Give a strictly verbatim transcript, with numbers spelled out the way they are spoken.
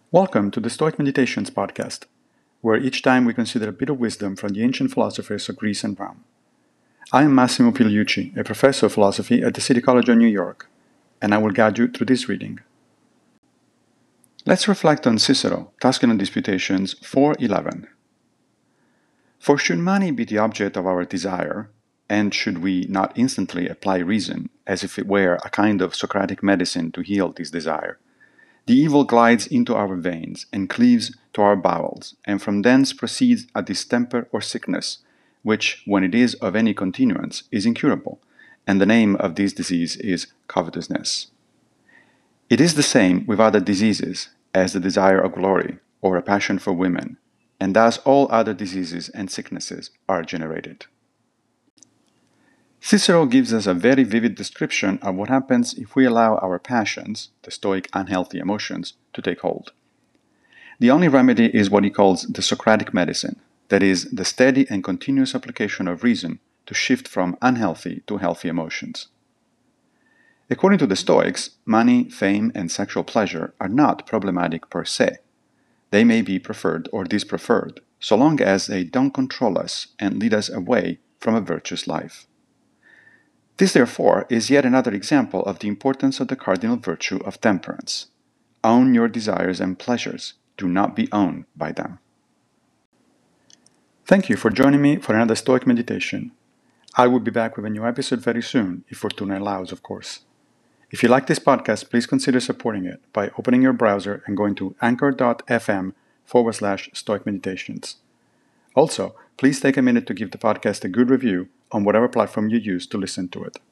Welcome to the Stoic Meditations podcast, where each time we consider a bit of wisdom from the ancient philosophers of Greece and Rome. I am Massimo Pigliucci, a professor of philosophy at the City College of New York, and I will guide you through this reading. Let's reflect on Cicero, Tusculan Disputations four eleven. For should money be the object of our desire, and should we not instantly apply reason, as if it were a kind of Socratic medicine to heal this desire, the evil glides into our veins and cleaves to our bowels, and from thence proceeds a distemper or sickness, which, when it is of any continuance, is incurable, and the name of this disease is covetousness. It is the same with other diseases, as the desire of glory, or a passion for women, and thus all other diseases and sicknesses are generated. Cicero gives us a very vivid description of what happens if we allow our passions, the Stoic unhealthy emotions, to take hold. The only remedy is what he calls the Socratic medicine, that is, the steady and continuous application of reason to shift from unhealthy to healthy emotions. According to the Stoics, money, fame, and sexual pleasure are not problematic per se. They may be preferred or dispreferred, so long as they don't control us and lead us away from a virtuous life. This, therefore, is yet another example of the importance of the cardinal virtue of temperance. Own your desires and pleasures. Do not be owned by them. Thank you for joining me for another Stoic meditation. I will be back with a new episode very soon, if Fortuna allows, of course. If you like this podcast, please consider supporting it by opening your browser and going to anchor.fm forward slash Stoic Meditations. Also, please take a minute to give the podcast a good review on whatever platform you use to listen to it.